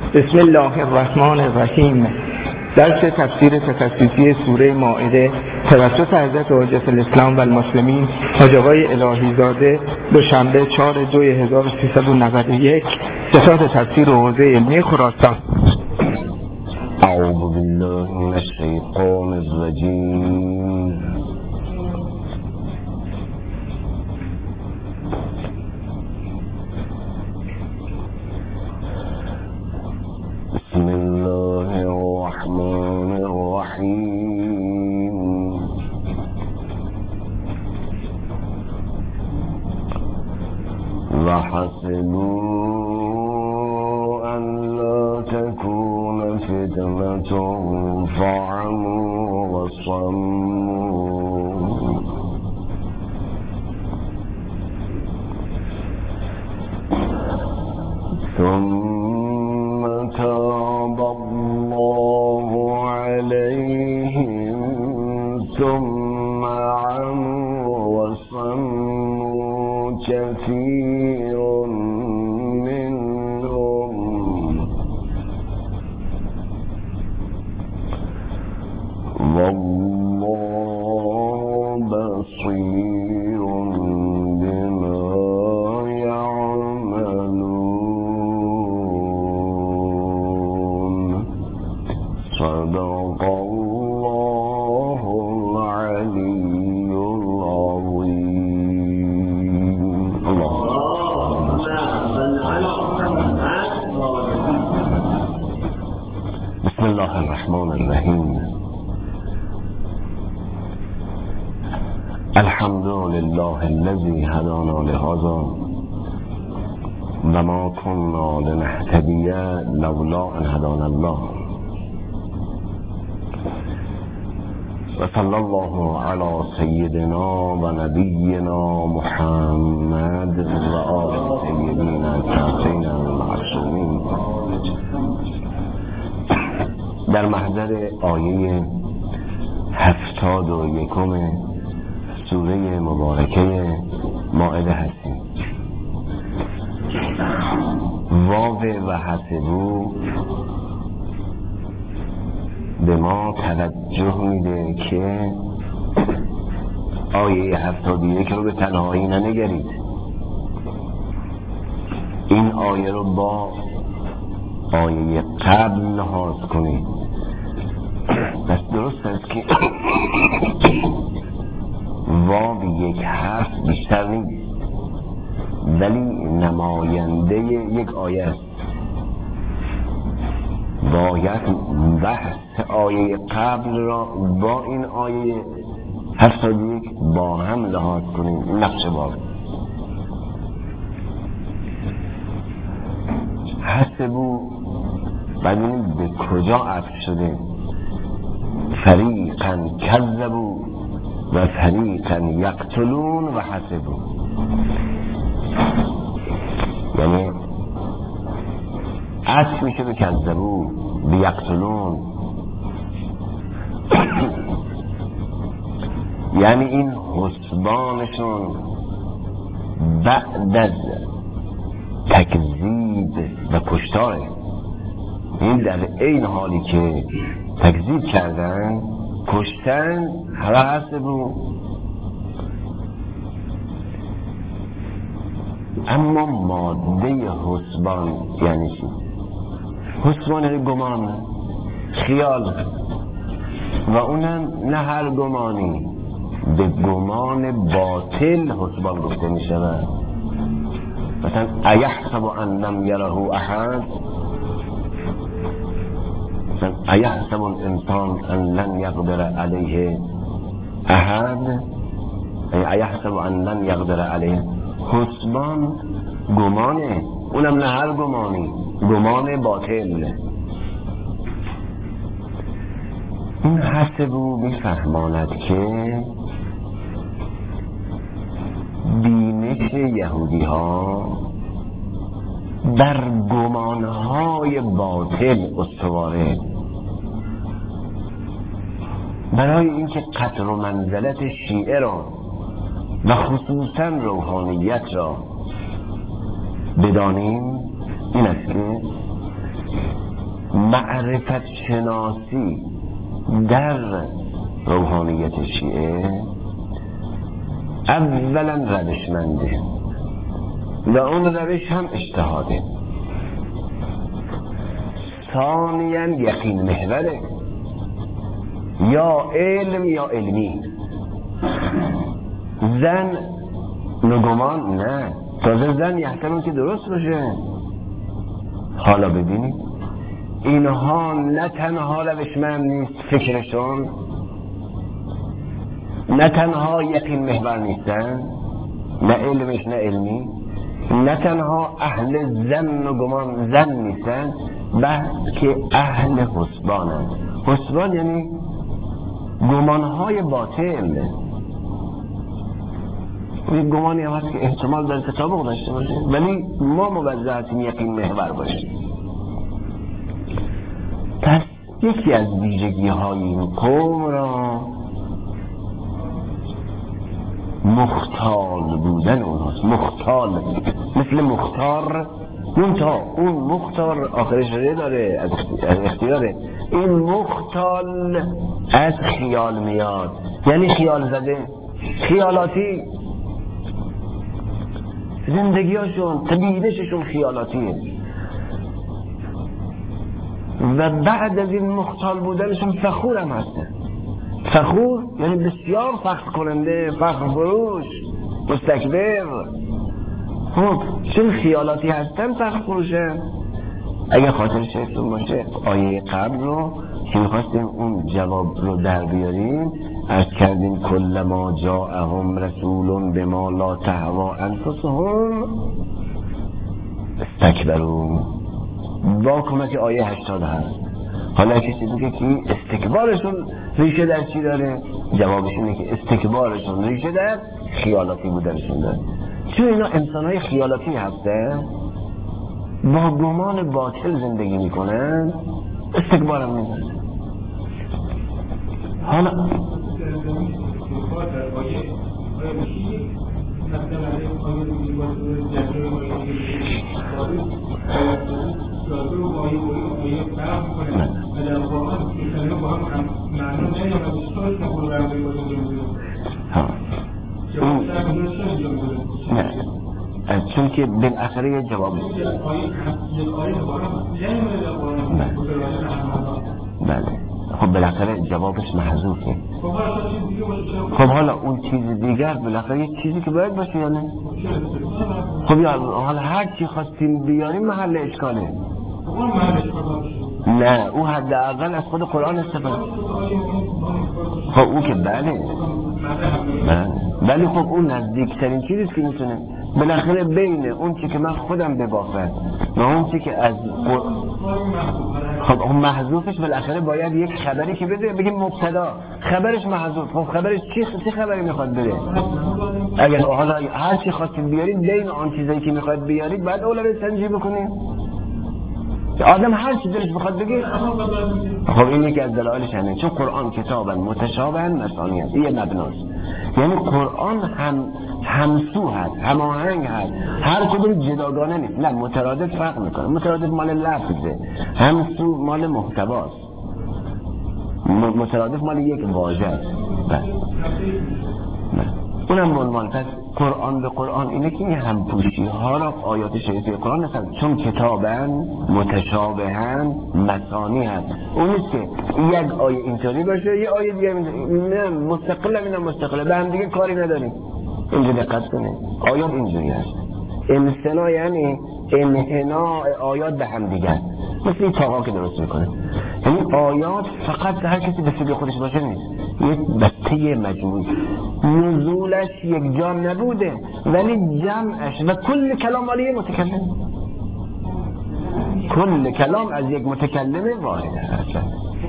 بسم الله الرحمن الرحیم. درس تفسیر تخصصی سوره مائده توسط حضرت حجت الاسلام و المسلمین حاج آقای الهی‌زاده، دوشنبه 4/2/1391، ستاد تفسیر حوزه علمی خراسان. اعوذ بالله من الشیطان الرجیم. بسم الله الرحمن الرحیم. وحسبوا أن لا تكون فتنة فعموا وصموا ثم تاب الله عليهم ثم عموا وصموا كثير منهم والله بصير بما يعملون. صدق الله العلي العظيم. بسم الله الرحمن الرحیم. الحمد لله الذي هدانا لهذا وما كنا لنهتدي لولا ان هدانا الله. وصلى الله على سيدنا ونبينا محمد وآل سيدنا الطاهرين المعصومين. در محضر آیه 71 سوره مبارکه مائده هستیم. واو و حسبو به ما توجه میده که آیه 71 رو به تنهایی ننگرید. این آیه رو با آیه قبل لحاظ کنید. بس درست است که واو یک حرف بیشتر نیست، ولی نماینده یک آیه است. باید بحث آیه قبل را با این آیه 71 با هم لحاظ کنیم. نقش باب حسبو ببینید به کجا عطف شده. فریقا کذبو و فریقا یقتلون و حسبو، یعنی عطف میشه به کذبو به یقتلون. یعنی این حسبانشون بعد از تکذیب و کشتاره، این در این حالی که تکذیب کردن کشتن و حسبو. اما ماده حسبان یعنی چی؟ حسبان گمان، خیال، و اونم نه هر گمانی، به گمان باطل حسبان گفته می شود. مثلا ایحسب ان لم یره احد، مثلا ایحسب الانسان ان لن یقدر علیه احد، ایحسب ان لن یقدر علیه. حسبان گمانه، اونم نه هر گمانی، گمان باطل. این حسبو میفهماند که بینش یهودی ها در گمانهای باطل استواره. برای اینکه قدر و منزلت شیعه را و خصوصا روحانیت را بدانیم، این است که معرفت شناسی در روحانیت شیعه اولا روشمنده و اون روش هم اجتهاده، ثانیاً یقین محوره، یا علم یا علمی. زن نگمان نه، تازه زن یحتمل که درست باشه. حالا ببینید اینها نه تنها روشمند نیست فکرشون، نه تنها یقین محور نیستن، نه علمش نه علمی، نه تنها اهل زن و گمان زن نیستن، بلکه اهل حسبانن. حسبان یعنی گمانهای باطل. این گمانی هم هست که احتمال داره تطابق داشته باشه، ولی ما موظف هستیم یقین محور باشیم. پس یکی از ویژگی های این قوم را مختال بودن اونهاست. مختال مثل مختار، اون مختار آخرش ره داره، از اختیاره. این مختال از خیال میاد، یعنی خیال زده، خیالاتی. زندگیاشون طبیعتشون خیالاتیه و بعد از این مختال بودنشون فخور هم هستن. فخور یعنی بسیار فخر کننده، فخر فروش، مستکبر. خب چون خیالاتی هستن فخر فروشن. اگه خاطر شیفتون باشه آیه قبل رو که میخواستیم اون جواب رو در بیاریم، از کردیم کل ما جاءهم رسول بما لا تهوا انفسهم استکبروا، با کمک آیه 80 هست. حالا کسی دیگه که استکبارشون ریشه در چی داره؟ جوابش اینه که استکبارشون ریشه در خیالاتی بودنشون داره. چون اینا انسانهای خیالاتی هستن، با گمان باطل زندگی میکنن، استکبارم میکنن. حالا چون که بالاخره یه جواب بله. خب بالاخره جوابش محذوفه. خب حالا اون چیز دیگر بالاخره یه چیزی که باید باشه یا نه؟ خب حالا هر چی خواستیم بیاریم محل اشکاله. نه او حداقل از خود قرآن استفاده. خب او که بله ولی خب اون نزدیکترین چیزیست که میتونه بالاخره بین اون چی که من خودم ببافم و اون چی که از خب اون محذوفش بالاخره باید یک خبری که بده، بگیم مبتدا خبرش محذوف. خب خبرش چی خبری میخواد بده؟ اگر حالا هر چی خواستید بیارید بین آن چیزایی که میخواد بیارید بعد اولویت سنجی بکنید. آدم هر چی دلش بخواد بگه. خب این یکی از دلایلش همینه، چون قرآن کتابا متشابه مثانی است. این مبناست، یعنی قرآن همسو هست، هماهنگ هست، هر کدوم جداگانه نیست. نه مترادف فرق میکنه. مترادف مال لفظه، همسو مال محتواست، مترادف مال یک واژه است. اونم عنوان. پس قرآن به قرآن اینه که این همپوشی ها را آیات شریفه قرآن هستند، چون کتابن متشابهن مثانی هست. اون نیست که یک آیه اینطوری باشه یه آیه دیگه نه مستقل، اینم مستقله، به هم دیگه کاری نداریم. اینجا دقت کنید آیات اینجوری هست. انحنا یعنی انحناء آیات به هم دیگه، مثل این تاقا که درست میکنه. یعنی آیات فقط هر کسی به سوی خودش باشه نیست، یک بسته مجموعی. نزولش یک جا نبوده ولی جمعش و کل کلام مالی متکلم، کل کلام از یک متکلم واحد هست.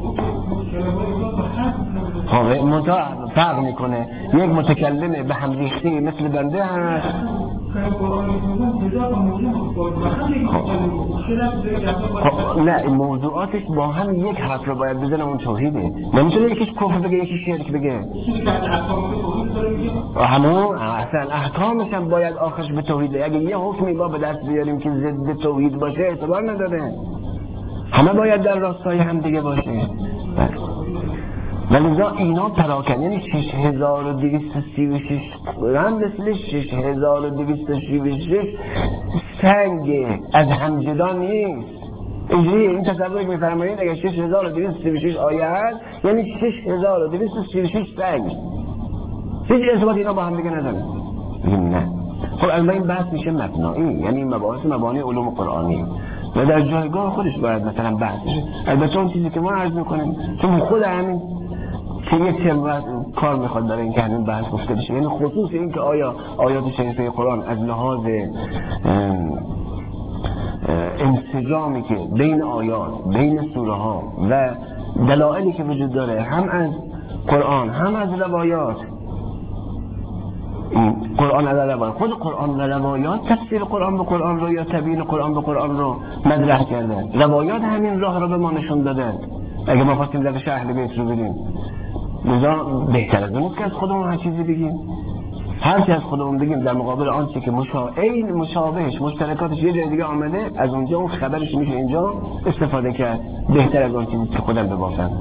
فرق میکنه. یک متکلم به هم ریخته مثل بنده هست. نه موضوعاتش با هم یک حرف رو باید بزنه، اون توحیده. نمیتونه یکیش کفر بگه یکیش شرک بگه. همون اصلا احکامش هم باید آخرش به توحیده. اگه یه حکمی با به دست بیاریم که ضد توحید باشه اعتبار نداره. همه باید در راستای هم دیگه باشه. ولی اینا پراکنده، یعنی 6236 هم مثل 6236 سنگ از همجدان نیست. اینجوری این تصور که میفرمایید اگر 6236 آیه هست یعنی 6236 سنگ، هیچ ارتباط اینا با هم دیگه نداره. نه خب الان این بحث میشه مبنایی، یعنی این مباحث مبانی علوم قرآنی و در جایگاه خودش باید مثلا بحث بشه. البته اون چیزی که ما عرض میکنیم چون خود همین که یک چند کار میخواد برای اینکه همین بحث گفته بشه، یعنی خصوص این که آیا آیات شریفه قرآن از لحاظ انسجامی که بین آیات، بین سوره ها و دلایلی که وجود داره هم از قرآن هم از روایات، قرآن و روایات، خود قرآن و روایات تفسیر قرآن به قرآن رو یا تبیین قرآن به قرآن رو مطرح کردن، روایات همین راه رو به ما نشون دادن. اگه ما خواستیم روش اهل بیت رو بریم لذا بهتر از اون که از خودمون هر چیزی بگیم، هر چی از خودمون بگیم در مقابل آنچه که این مشابهش مشترکاتش یه جای دیگه آمده، از اونجا اون خبرش میشه اینجا استفاده کرد، بهتر از اون چیزی که خودم ببافن.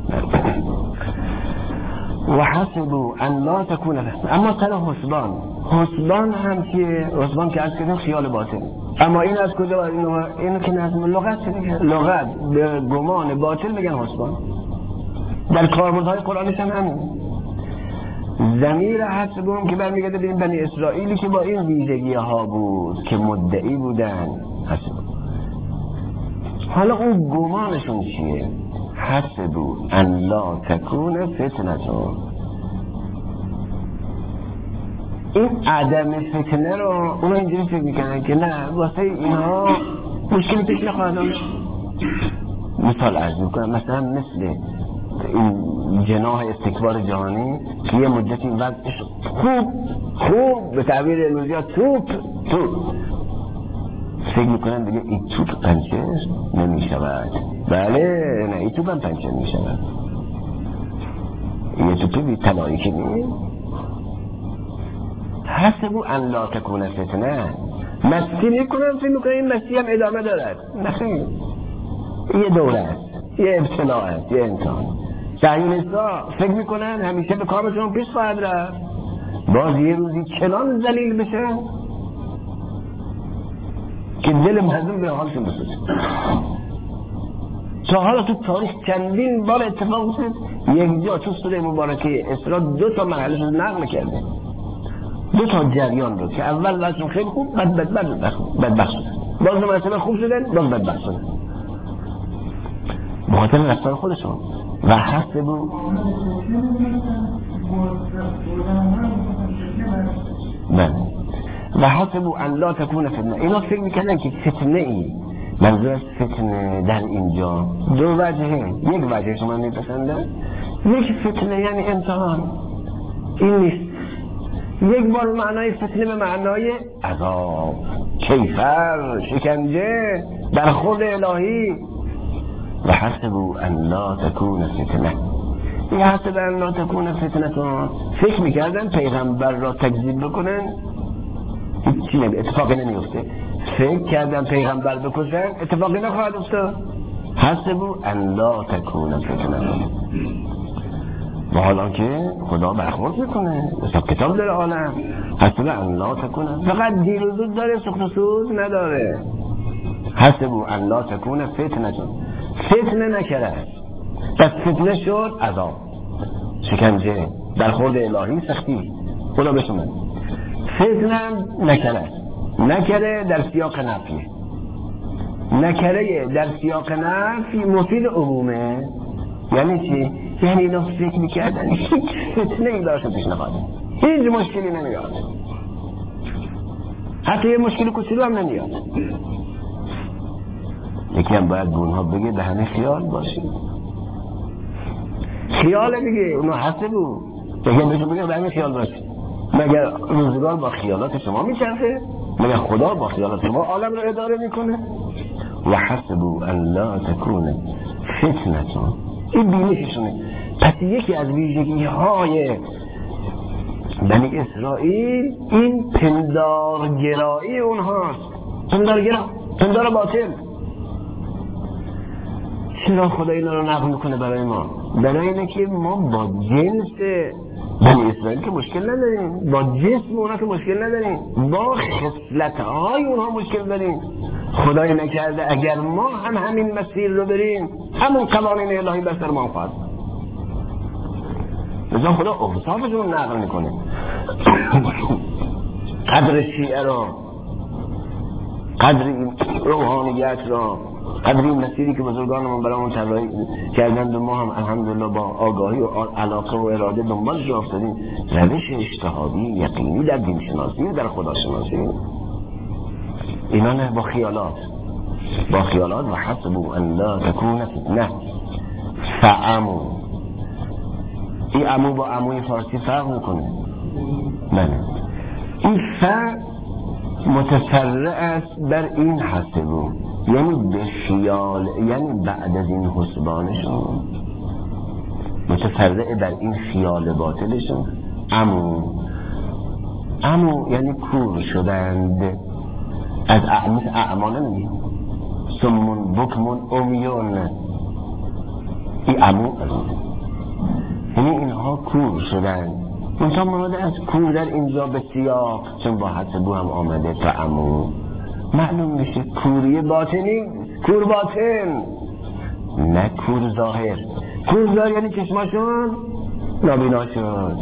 و حسبوا ان لا تكون اما سر حسبان هم که حسبان که از کردن خیال باطل، اما این از کجا؟ اینو که نظم لغت لغت به گمان باطل میگن حسبان. در کاربردهای قرآنش هم همین ضمیر حسبون که برمیگرده به این بنی اسرائیلی که با این ویژگی ها بود که مدعی بودن حسبون. حالا اون گمانشون چیه؟ حسبو ان لا تکون فتنتون، این عدم فتنه رو اونا اینجوری فکر میکنن که نه واسه اینها مشکلی پیش نخواهد آمد. مثال عرض میکنم، مثلا مثل این جناح استکبار جهانی که یه مدتی وضعش خوب به تعبیر امروزی ها توپ فکر میکنن دیگه این توپ پنچر نمیشود. بله نه این توپ هم پنچر میشود، یه توپی بی طلایی که نیست. حسبو ان لا تکون فتنه، مسیح میکنن فکر میکنن این مسیح هم ادامه دارد. نخیر، یه دوره است، یه ابتلاء است، یه امتحان. صهیونیست‌ها فکر میکنن همیشه به کامشون پیش خواهد رفت، باز یه روزی چنان ذلیل بشه که دل مردم به حالشون بسوزه. تا حالا تو تاریخ چندین بار اتفاق افتاد، یک جا تو سوره مبارکه اسراء 2 تا مرحله رو نقل کرده، 2 تا جریان رو که اول وضعشون خیلی خوب، بعد بدبخت شدن، باز مرتبه خوب شدن، باز بدبخت شدن، بخاطر رفتار خودشون. و حسبو و حسبو ان لا تکون فتنه، اینا فکر میکنن که فتنه ای، منظور از فتنه در اینجا 2 وجهه. یک وجه شما میپسندن، یک فتنه یعنی امتحان، این نیست. یک بار معنای فتنه به معنای عذاب، کیفر، شکنجه، برخورد الهی. و حسبوا ان لا تكون فتنه، این حسب ان لا تكون فتنه فکر میکردن پیغمبر را تکذیب بکنن، هیچی اتفاقی نمیفته. فکر کردن پیغمبر بکشن، اتفاقی نخواهد افتاد. حسبوا ان لا تكون فتنه، و حالا که خدا برخورد میکنه، حساب کتاب داره عالم. حسبوا ان لا تكون، فقط دیر و زود داره، سخت و سوز نداره. حسبوا ان لا تكون فتنه، فتنه نکرد، پس فتنه شد عذاب، شکنجه، برخورد الهی، سختی، خدا بشمن. فتنه نکره در سیاق نفی، نکره در سیاق نفی مفید عمومه. یعنی چی؟ یعنی اینا فکر میکردن هیچ فتنه ای داشت پیش نخواهد، هیچ مشکلی نمیاد، حتی یه مشکل کوچولو هم نمیاد. یکی هم باید به اونها بگه به همه خیال باشید، خیال دیگه اونا حسبو بگه بهشون بگه به همه خیال باشید. مگر روزگار با خیالات شما میچرخه؟ مگر خدا با خیالات شما عالم رو اداره میکنه؟ و حسبو ان لا تکون فتنتون، این بینششونه. پس یکی از ویژگی های بنی اسرائیل این پندارگرایی اونهاست، پندار باطل. چرا خدا اینا رو نقل میکنه برای ما؟ برای اینه که ما با جنس بنی اسرائیل که مشکل نداریم، با جسم اونا که مشکل نداریم، با خصلت‌های اونها مشکل داریم. خدای نکرده اگر ما هم همین مسیر رو بریم، همون قوانین الهی بر سر ما خواهد. لذا خدا اوصافشون رو نقل میکنه. قدر شیعه را، قدر این روحانیت را، قدر این مسیری که بزرگانمون برامون طراحی کردند و ما هم الحمدلله با آگاهی و علاقه و اراده دنبالش افتادیم. روش اجتهادی یقینی در دین شناسی و در خدا شناسی، اینا نه با خیالات و حسبوا ان لا تكون فتنه فعمو. این عمو با عموی فارسی فرق میکنه. بله این فرق متفرع است بر این حسبو، یعنی به خیال، یعنی بعد از این حسبانشون متفرع بر این خیال باطلشون. عمو یعنی کور شدند از مثل اعمال نمید سمون بکمون امیون. این عمو یعنی اینها کور شدند. منطقه مراد از کور در اینجا به سیاق، چون با حسبو هم آمده تا عمو معلوم میشه کوری باطنی، کور باطن، نه کور ظاهر. کور ظاهر یعنی چشماشون نابینا شد.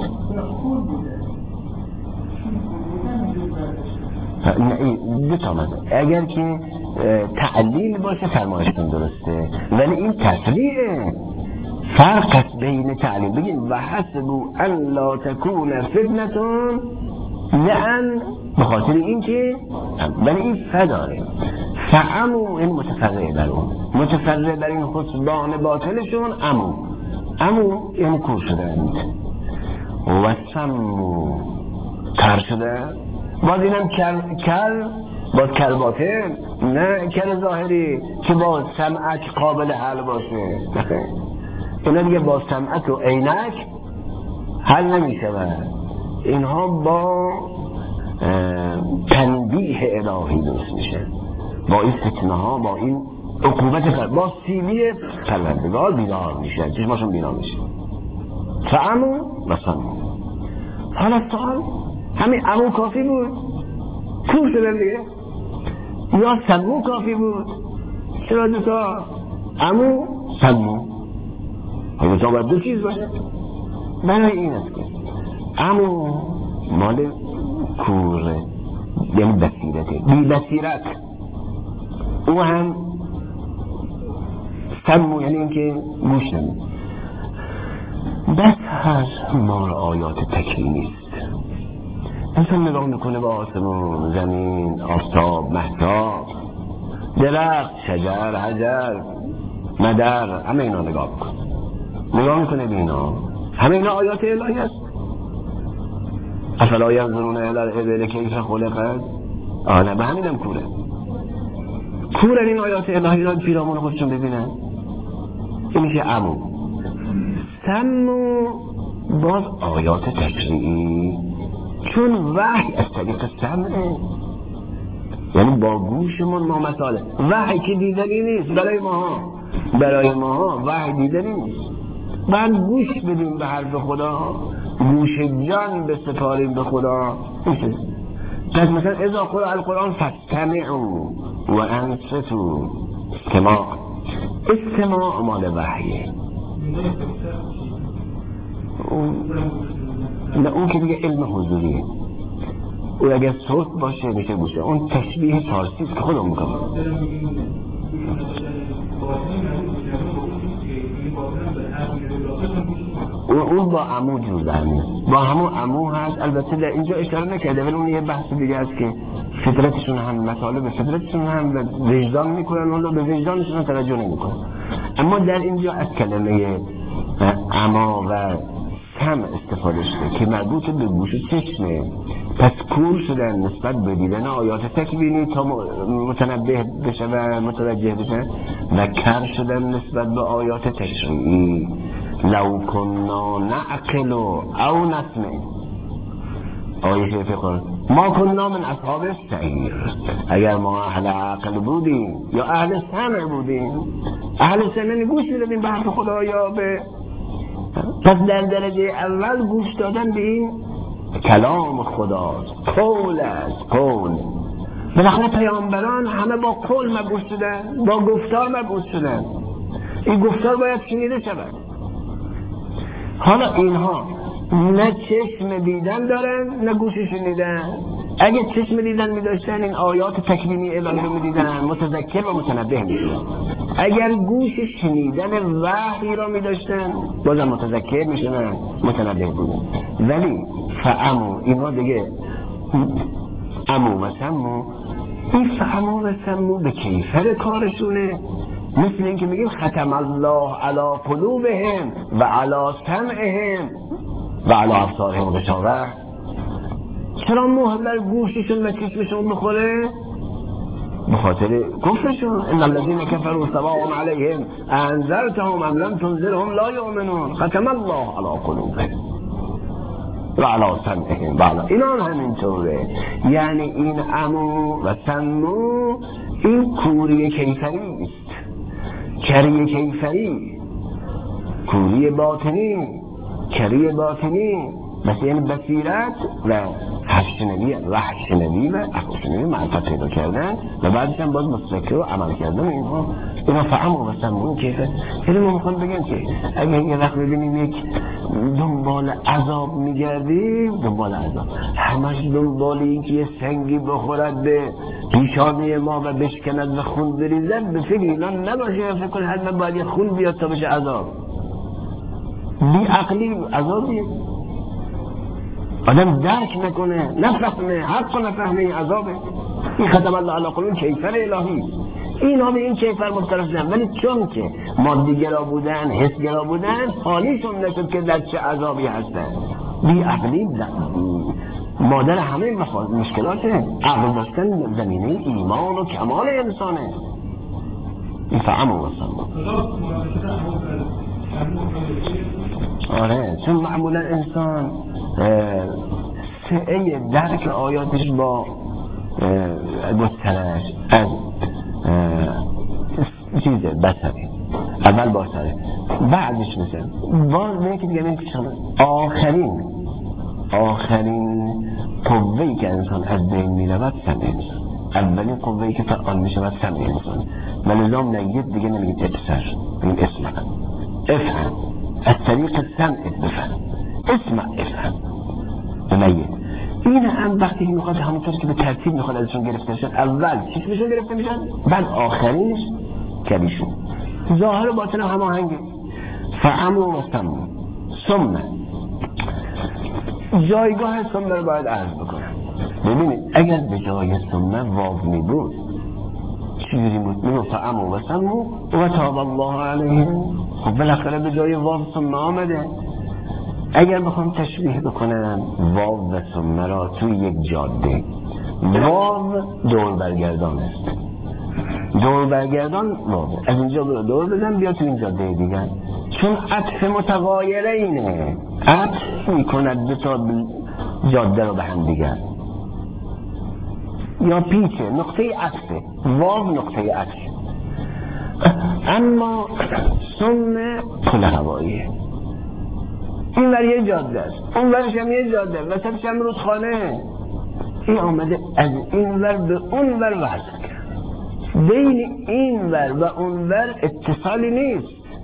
دو تا مزه. اگر که تعلیل باشه فرمایشتون درسته، ولی این تصریعه. فرق است بین تعلیل. بگین و حسبوا ان لا تكون فتنه، لأن بخاطر این که ولی این فداره. فعمو این متفرع بر اون، متفرع بر این حسبان باطلشون. عمو یعنی کور شدند. و سمو کر شده. باز اینم کر باز کر باطن، نه کر ظاهری که با سمعک قابل حل باشه. اینا دیگه با سمعک و عینک حل نمیشه. اینها با تنبیه الهی درست میشه، با این فتنه ها، با این عقوبت با سیلی پروردگار بیدار میشه، چشماشون بینا میشه. فعمو و سمو. حالا سوال همین عمو کافی بود؟ کور شدن دیگه؟ یا سمو کافی بود؟ چرا دوتا عمو سمو؟ حالا تا باید دو چیز باشه. برای این است که عمو مال کوره، یعنی بصیرته، بی بصیرت. او هم سمو یعنی اینکه گوش نمید. بس هر مال آیات تکوینی است. انسان نگاه میکنه به آسمون، زمین، آفتاب، مهتاب، درخت، شجر، حجر، مدر، همه اینا نگاه میکنه به اینا. همه اینا آیات الهی است. افلا ینظرون الی الابل کیف خلقت. نه به همینم کوره این آیات الهی را پیرامون خودشون ببینن. این میشه عمو. سمو باز آیات تشریعی، چون وحی از طریق سمعه، یعنی با گوشمون ما مساله. وحی که دیدنی نیست برای ما وحی دیدنی نیست. بعد گوش بدیم به حرف خدا، گوش جان بسپاریم به خدا. پس مثلا اذا قرأ القرآن فاستمعوا و انصتوا. استماع مال وحیه. اون که دیگه علم حضوریه. او اگر صوت باشه میشه گوشه. اون تشبیه فارسی است که خودم میکنم. اون با عمو جور در میاد، با همون عمو هست. البته در اینجا اشاره نکرده، ولی اون یه بحث دیگه است که فطرتشون هم مطالب فطرتشون هم وجدان میکنن، اون رو به وجدانشون توجه نمیکنن. اما در اینجا از کلمه عما و سمع استفاده شده که مربوط به گوش و چشمه. پس کور شدن نسبت به دیدن آیات تکوینی تا متنبه بشه و متوجه بشه، و کر شدن نسبت به آیات تشریعی. لو کنا نعقل او نسمع. آیه فقه ما کننا من اصحاب السعیر. اگر ما اهل عقل بودیم یا اهل سمع بودیم، اهل سمع گوش میدادیم به حرف خدایا، به پس در درجه اول گوش دادن به این کلام خداست، قول است، قول. بالاخره پیامبران همه با قول مبعوث شدن، با گفتار مبعوث شدن. این گفتار باید شنیده شود. حالا اینها نه چشم دیدن دارن نه گوش شنیدن. اگه چشم دیدن می‌داشتن این آیات تکوینی الهی رو می‌دیدن، متذکر و متنبه می‌شدن. اگر گوش شنیدن وحی را می‌داشتن بازم متذکر می‌شدن، متنبه بودن. ولی فعمو، اینا دیگه عمو و سمو، این فعمو و سمو به کیفر کارشونه. مثل این که میگیم ختم الله علی قلوبهم و علی سمعهم و علی ابصارهم غشاوة. چرا مهر بر گوششون و چشمشون بخوره؟ به خاطر کفرشون. ان الذين كفروا سواء عليهم انذرتهم ام لم تنذرهم لا يؤمنون ختم الله علی قلوبهم و علی سمعهم و علی. اینا هم همینطوره. یعنی این عمو و سمو این کوری کیفری است، کری کیفری، کوری باطنی، کری باطنی، مثل یعنی بصیرت و حشنوی و حشنوی و حشنوی معرفت پیدا کردن و بعدش هم باز متذکر و عمل کردن. اینا فهم و سمون کیفه. یعنی ما میخوام بگم که اگر یه وقت ببینیم یک دنبال عذاب میگردیم، دنبال عذاب همش دنبال این که یه سنگی بخورد به پیشانی ما و بشکند و خون بریزد، به فکر اینا نباشه. فکر کن حتما باید یه خون بیاد تا بشه عذاب. بی عقلی عذابی آدم درک نکنه، نفهمه، حق نفهمه این عذابه. این ختم الله علی قلوبهم کیفر الهی. اینا به این کیفر مختلف شدن، ولی چون که مادیگرا بودن، حسگرا بودن، حالیشون نشد که در چه عذابی هستن. بی عقلی مادر همه مشکلاته. عقل داشتن زمینه ایمان و کمال انسانه. این فهم و آره، چون معمولا انسان سعی درک آیاتش با گسترش از چیز بسری اول باشره، بعدش مثل باز به یکی دیگه آخرین قوهی که انسان از بین میرود سمع انسان. اولین قوهی که فعال میشود سمع انسان. و لزام نگید دیگه نمیگید ابصر، بگید اسمع، افهم، از طریق سمع بفهم، اسمع افهم بمید. این هم وقتی که میخواد همونطور که به ترتیب میخواد ازشون گرفته شد، اول چشمشون گرفته میشن، بعد آخرینش کلیشون. ظاهر و باطن هم هماهنگه. فعمو و سمو. سمه جایگاه سمه رو باید عرض بکنم. ببینید اگر به جای سمه واو می بود چیزی بود؟ میگو فعمو و سمو و تاب الله علیهم. خب بالاخره به جای واو سمه آمده. اگر بخوام تشبیه بکنم واو و سمه را توی یک جاده، واو دور برگردان است. دور برگردان واو، از اینجا برو دور بزن بیا تو این جاده دیگر. چون عطف متغایره اینه، عطف میکند دو تا جاده رو به هم دیگر، یا پیچه، نقطه عطفه. واو نقطه عطف. اما سمه پل هواییه. این ور یه جاده است، اون ورش هم یه جاده، وسطش هم رودخانه. این آمده از این ور به اون ور وصل کرد. بین این ور و اون ور اتصالی نیست،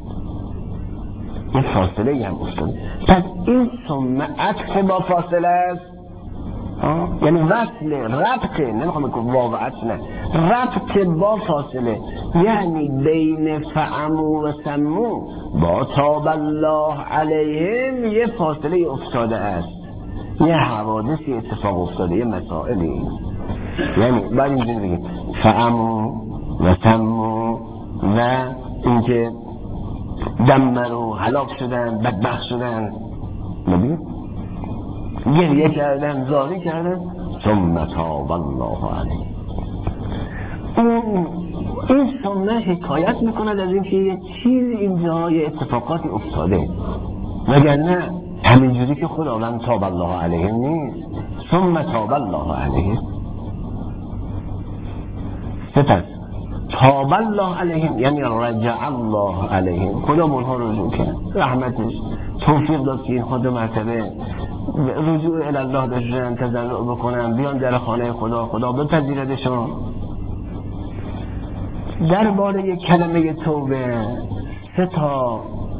یه فاصله هم افتاده. پس این سمه عطف با فاصله است، یعنی وصله، ربطه، نمیخوام بگم واو عطف، نه، ربط با فاصله. یعنی بین فعمو و سمو با تاب الله علیهم یه فاصله افتاده است، یه حوادثی اتفاق افتاده، یه مسائلی. یعنی بعد اینجا بگیم فعمو و سمو و اینکه دمرو هلاک شدن، بدبخت شدن، نبید گریه کردن، زاری کردن، ثم تاب الله علیه. این سمه حکایت میکند از اینکه یه چیز اینجا، یه اتفاقاتی افتاده، وگرنه همینجوری که خداوند تاب الله علیهم نیست، ثم تاب الله علیهم. سپس تاب الله علیهم یعنی رجع الله علیهم، خدا اونها رجوع کرد، رحمتش توفیق داد که این خود مرتبه رجوع الی الله داشتن، تضرع بکنن، بیان در خانه خدا، خدا بپذیردشون. درباره کلمه توبه 3 تا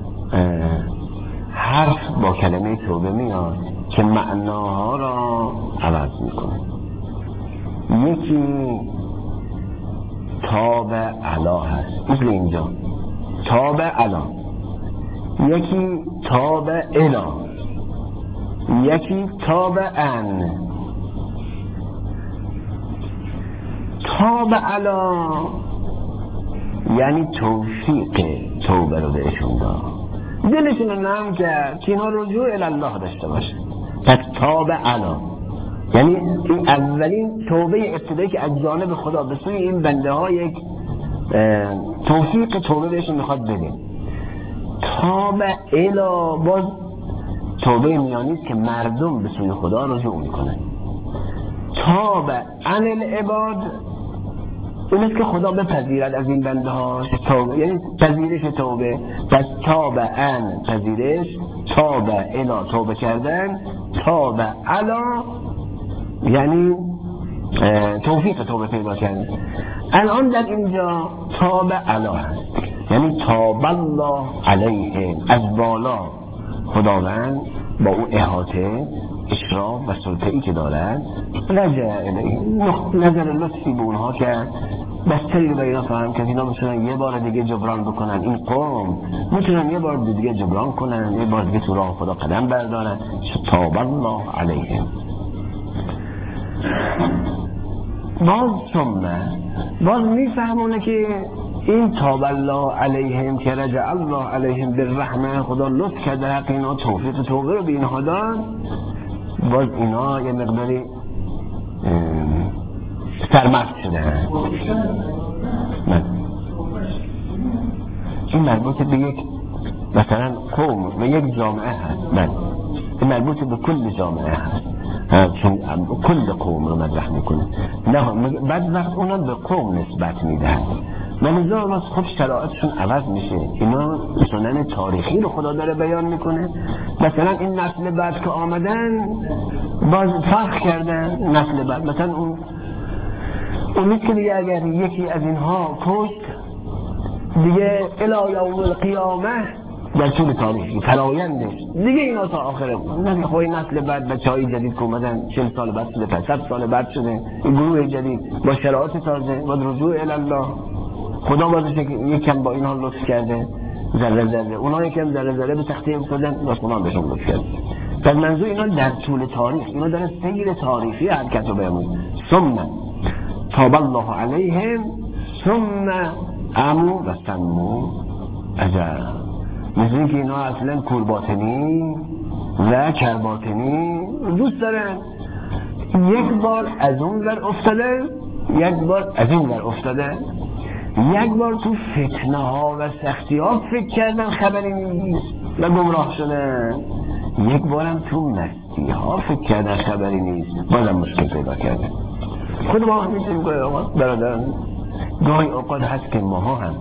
حرف با کلمه توبه میاد که معناها را عوض میکنه. یکی تاب علا هست، مثل اینجا تاب علا، یکی تاب الا، یکی تاب ان. تاب علا یعنی توفیق توبه رو بهشون داد، دلشون رو نرم کرد که اینا رجوع الی الله داشته باشه. پس تاب علا یعنی این اولین توبه ابتدایی که از جانب خدا به سوی این بنده ها یک توفیق توبه بهشون میخواد بده. تاب الا باز توبه میانیست که مردم به سوی خدا رجوع میکنن. تاب عن العباد این است که خدا بپذیرد از این بنده ها توبه، یعنی پذیرش توبه. پس تاب عن پذیرش، تاب الا توبه کردن، تاب علا یعنی توفیق توبه پیدا کردن. الان در اینجا تاب علا هست یعنی تاب الله علیهم، از بالا خداوند با اون احاطه اشراف و سلطه‌ای که دارد رجع الیهم، نظر لطفی به اونها کرد، بستری رو به اینا فهم کرد اینا میتونن یه بار دیگه جبران بکنن، این قوم میتونن یه بار دیگه جبران کنن، یه بار دیگه تو راه خدا قدم بردارن. تاب الله علیهم. باز میفهمونه که این تاب الله علیهم که رجع الله علیهم بالرحمه، خدا لطف کرده حق اینا توفیق توبه رو به اینها داد. باز اینا یه مقداری سرمست شده. این مربوط به یک مثلا قوم و یک جامعه هست، این مربوط به کل جامعه هست، چون کل قوم رو مدرح میکنه. نه بعد وقت اونا به قوم نسبت میدهند، منظور ما خود شرایطشون عوض میشه. اینا سنن تاریخی رو خدا داره بیان میکنه. مثلا این نسل بعد که آمدن باز فرق کردن، نسل بعد مثلا اون نیست که دیگه اگر یکی از اینها کشت دیگه الی یوم القیامه در طول تاریخی فرایندش دیگه اینا تا آخره خوی نسل بعد بچه‌های جدید که اومدن 40 سال بعد شده، 100 سال بعد شده، این گروه جدید با شرایط تازه با رجوع الی الله، خدا بازش یکم با اینها لطف کرده، ذره ذره اونا یکم ذره ذره به تخته افتادن و خدا بهشون لطف کرده. در منظور اینا در طول تاریخ اینا داره سیر تاریخی حرکت رو بیاموزه. ثم تاب الله علیهم ثم عمو و سمو اجر. مثل اینکه اینا اصلا کورباطنی و کرباطنی دوست دارن، یک بار از اون ور افتاده، یک بار از این ور افتاده، یک بار تو فتنه ها و سختی ها فکر کردن خبری نیست و گمراه شدن، یک بارم تو مستی ها فکر کردن خبری نیست بازم مشکل پیدا کردن. خود ما هم میتونیم گاهی اوقات برادران، گاهی اوقات هست که ماها هم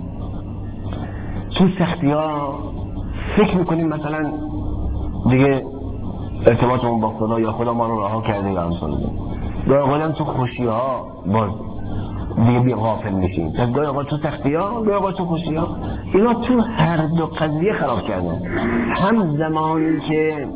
تو سختی ها فکر میکنیم مثلا دیگه ارتباطمون با خدا یا خدا ما رو رها کرده یا همسان ده. گاهی اوقات هم تو خوشی ها باز دیگه بی غافل میشیم. پس گاهی اوقات تو سختی ها، گاهی اوقات تو خوشی ها، اینا تو هر دو قضیه خراب کردن. هم زمانی که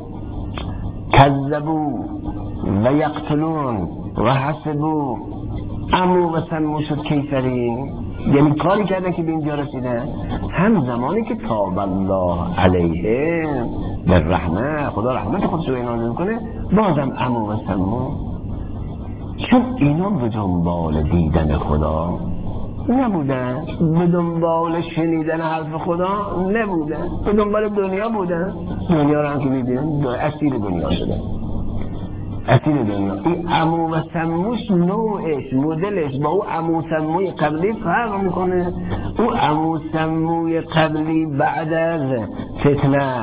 کذبو و یقتلون و حسبو عمو و سمو شد کیفری، یعنی کاری کردن که به اینجا رسیدن، هم زمانی که تاب الله علیهم به رحمه، خدا رحمت خودش رو اینان کنه، بازم عمو و سمو، چون اینا به دنبال دیدن خدا نبودن، به دنبال شنیدن حرف خدا نبودن، به دنبال دنیا بودن. دنیا رو هم که میبینن اسیر دنیا شدن، اسیر دنیا. این عمو و سموش نوعش مدلش با او عمو سموی قبلی فرق میکنه. او عمو سموی قبلی بعد از فتنه است،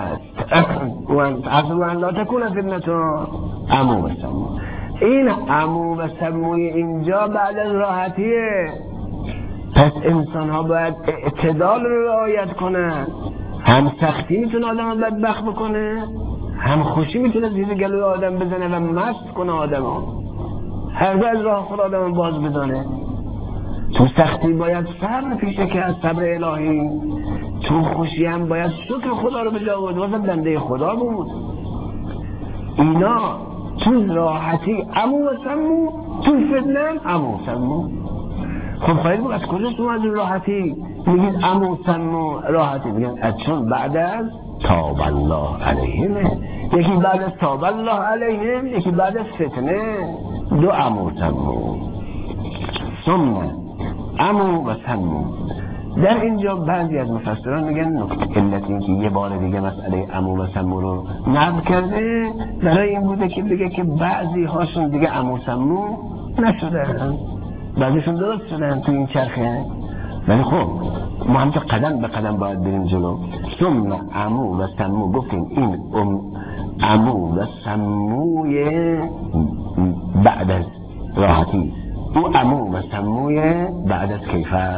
اصلا لا تکون فتنتون عمو و سمو. این عمو و سموی اینجا بعد از راحتیه. پس انسان ها باید اعتدال رو رعایت کنن. هم سختی میتونه آدم رو بدبخت بکنه، هم خوشی میتونه زیر گلوی آدم بزنه و مست کنه آدم ها. هر دو از راه خود آدم باز بدانه. تو سختی باید صبر پیشه که از صبر الهی، تو خوشی هم باید شکر خدا رو به جا بود، واسه بنده خدا بود. اینا تو راحتی عمو و سمو، تو فتنه عمو سمو. خب خواهید بود از کجا شما از راحتی میگید عمو سمو راحتی؟ میگن چون بعد از تاب الله علیهم، یکی بعد از تاب الله علیهم، یکی بعد از فتنه. دو عمو سمو. ثم عمو و سمو. در اینجا بعضی از مفسران میگن علت این که یه بار دیگه مسئله عمو و سمو رو نقل کرده برای این بوده که بگه که بعضی هاشون دیگه عمو سمو نشدن، بعضیشون درست شدن تو این چرخه. ولی خب ما همچه قدم به قدم باید بریم جلو. ثم عمو و سمو گفتیم این عمو و سموی بعد از راحتی، او عمو و سموی بعد از کیفر.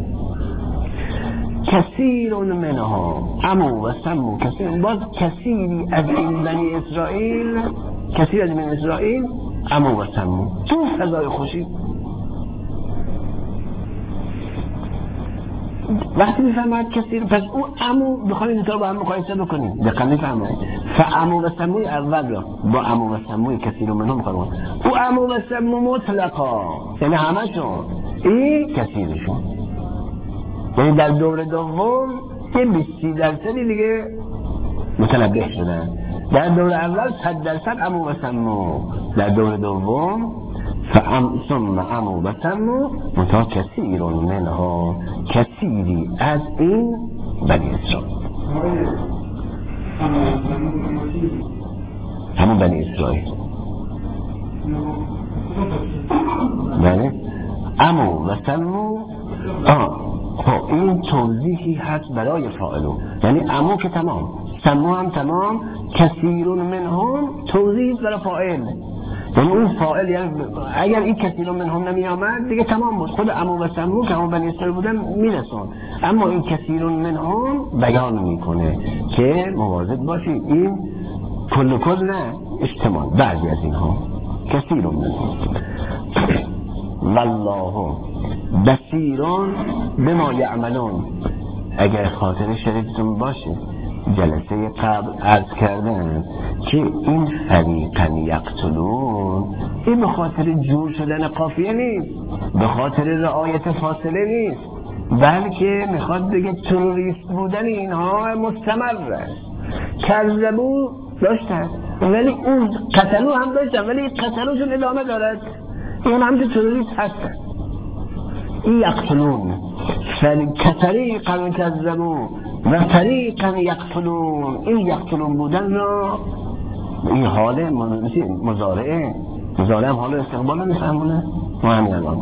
کثیر منها عمو و سمو کثیر، باز کثیری از این بنی اسرائیل، کثیر از بنی اسرائیل عمو و سمو تو فضای خوشی. وقتی میفهمد کثیر، پس او عمو بخواهیم این طور با هم مقایسه بکنیم دقیقا میفهمد. فعمو و سموی اول را با عمو و سموی کثیر منها مقایسه. او عمو و سمو مطلقا، یعنی همشون، این کثیرشون. یعنی در دور دوم یه 20% دیگه متنبه شدن. در دور اول 100% عمو و سمو، در دور دوم ثم عمو و سمو متا کثیر منها، کثیری از این بنی اسرائیل. همون بنی اسرائیل. بله عمو و سمو. خب این توضیحی هست برای فاعلون، یعنی عمو که تمام، سمو هم تمام، کثیرون منهم توضیح برای فاعل. یعنی اون فاعل، یعنی اگر این کثیرون منهم نمی آمد دیگه تمام بود، خود عمو و سمو که همون بنی اسرائیل بودن میرسون. اما این کثیرون منهم بیان میکنه که مواظب باشید این کل نه، اجتماع بعضی از اینها. کثیرون منهم والله بصیرون بما یعملون. اگر خاطر شریفتون باشه جلسه قبل عرض کردن که این فریقا یقتلون، این به خاطر جور شدن قافیه نیست، به خاطر رعایت فاصله نیست، بلکه میخواد بگه تروریست بودن اینها مستمره. کذبو داشتن ولی اون قتلو هم داشتن، ولی قتلوشون ادامه دارد، این هم که تروریست هستن. این یقتلون فریقا کذبو و فریقا یقتلون. این یقتلون بودن را این حال مضارعه هم حال استقبال میفهمونه. ما همین الان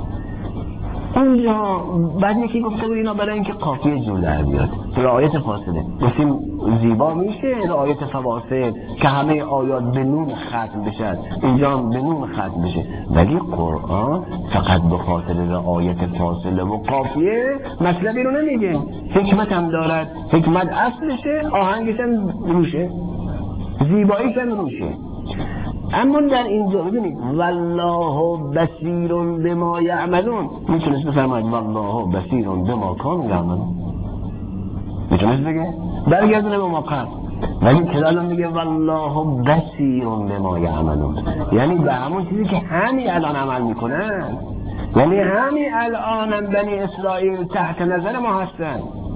اونجا بعد یکی گفته بود اینا برای اینکه قافیه جور در بیاد، رعایت فاصله، گفتیم زیبا میشه رعایت فواصل که همه آیات به نون ختم بشد، اینجا هم به نون ختم بشه. ولی قرآن فقط به خاطر رعایت فاصله و قافیه مطلبی رو نمیگه، حکمت هم دارد. حکمت اصلشه، آهنگش هم روشه، زیباییش هم روشه. اما در اینجا ببینید والله بصیر بما یعملون، میتونست بفرماید والله بصیر بما کانوا یعملون، میتونست بگه برگردونه به ما قبل، ولی چرا الان میگه والله بصیر بما یعملون؟ یعنی به همون چیزی که همین الان عمل میکنن، یعنی همین الان بنی اسرائیل تحت نظر ما هستن.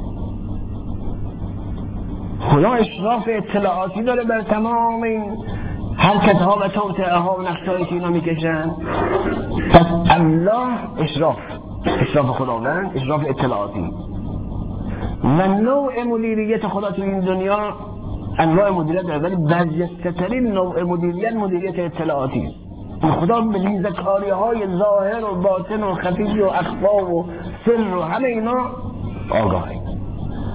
خدا اشراف اطلاعاتی داره بر تمام این حرکت ها و توطئه ها و نقشهایی که اینا میکشن. پس الله اشراف خداوند، اشراف اطلاعاتی و نوع مدیریت خدا تو این دنیا انواع مدیریت داره، ولی برجسته‌ترین نوع مدیریت اطلاعاتی. خدا به ریزکاری های ظاهر و باطن و خفی و اخفا و سر و همه اینا آگاهی.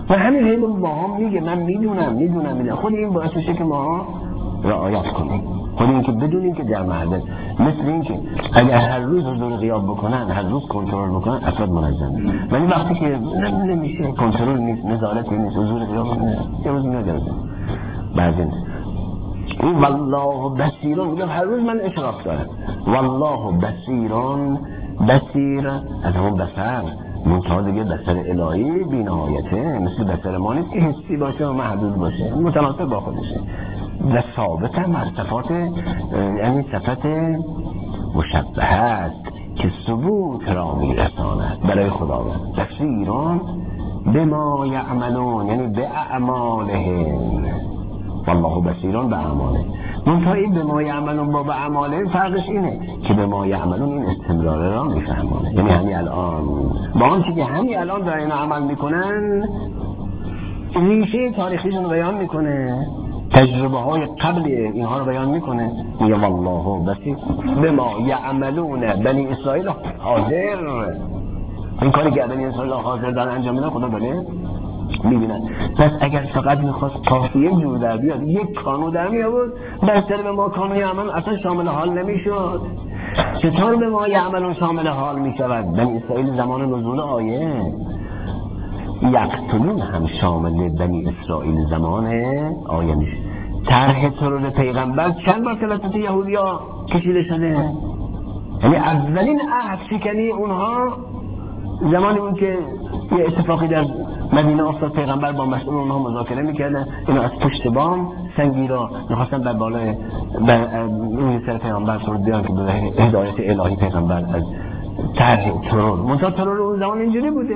و همین هی با هم میگه من میدونم خود این باعث میشه که ما رعایت کنیم. خود این که بدونیم که در معدل مثل این که اگر هر روز حضور غیاب بکنن، هر روز کنترل بکنن، افراد منظم. ولی وقتی که نمیشه، کنترل نیست، نظارت نیست، حضور غیاب یه روز میاد بعضی این والله بصیرون میگم هر روز من اشراف دارم. والله بصیرون، بصیر از همون بصر، منتها دیگه بصر الهی بی‌نهایته، مثل بصر ما نیست که حسی باشه و محدود باشه، متناسب با خودشه و ثابت هم از صفات، یعنی صفت مشبه است که ثبوت را میرساند برای خداوند. بصیرون بما یعملون، یعنی به اعمالهم. والله بصیرون به اعماله. منتها این به ما یعملون با به اعماله فرقش اینه که به ما یعملون این استمراره را میفهمانه، یعنی همین الان با آنچه که همین الان در این عمل میکنن ریشه تاریخیشون رو بیان میکنه، تجربه های قبل اینها رو بیان میکنه. میگه والله بصیر به ما یعملون، بنی اسرائیل حاضر، این کاری که بنی اسرائیل حاضر دارن انجام میدن خدا بله میبینن. پس اگر فقط میخواست کافیه جور در بیاد، یک کانو در میابود، بهتر به ما کانو یعمل اصلا شامل حال نمیشد. چطور به ما یعملون شامل حال میشود؟ بنی اسرائیل زمان نزول آیه، یقتلون هم شامل بنی اسرائیل زمان آیه میشه. طرح ترور پیغمبر چند بار توسط یهودیا کشیده شده، یعنی اولین عهد شکنی اونها زمانی اون که یه اتفاقی در مدینه افتاد، پیغمبر با مسئول اونها مذاکره میکردن، اینا از پشت بام سنگی را میخواستن بر بالای روی سر پیغمبر فرود بیان که به هدایت الهی پیغمبر از طرح ترور. منتها ترور اون زمان اینجوری بوده،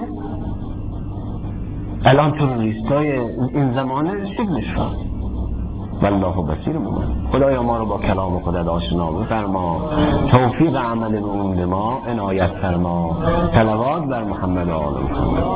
الان تروریستای این زمانه شکلش شد. والله بصیر مومن. خدایا ما رو با کلام خودت آشنا بفرما، توفیق عمل به اون به ما عنایت فرما. صلوات بر محمد و آل محمد.